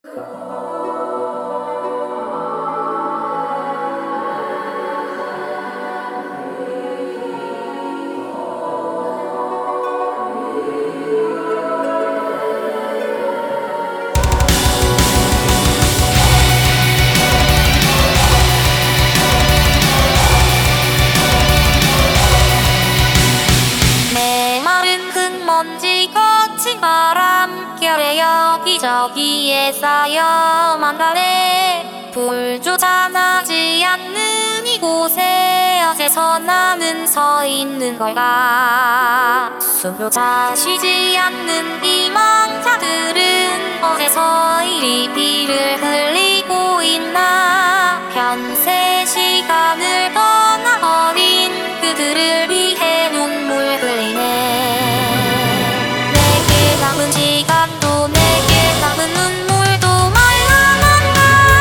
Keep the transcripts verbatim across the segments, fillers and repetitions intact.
먼지 거친 바람결에 여기저기에 쌓여만 가네. 불조차 나지 않는 이곳에 어째서 나는 서 있는 걸까. 숨조차 쉬지 않는 희망자들은 어째서 이리 피를 흘리고 있나. 현세 시간을 떠나버린 그들을 위해 눈물 흘리네. 남은 시간도 내게 남은 눈물도 말라만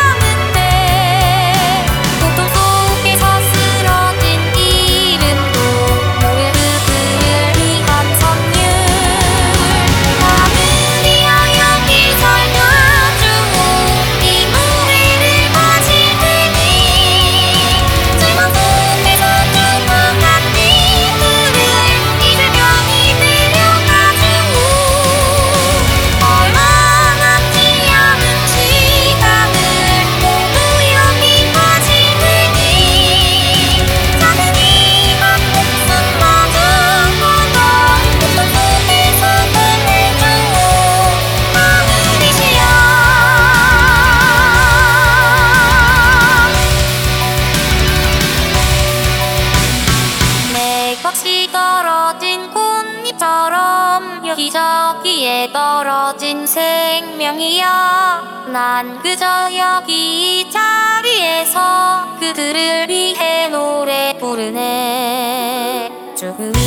가는데, 고통 속에서 쓰러진 이름도 모를 그들을 위한 선율. 하늘이 하얗게 설켜주고 이 노래를 마칠 테니 절망 속에서 죽어간 이들을 이제 편히 데려가주고 떨어진 꽃잎처럼 여기저기에 떨어진 생명이야. 난 그저 여기 이 자리에서 그들을 위해 노래 부르네. 조금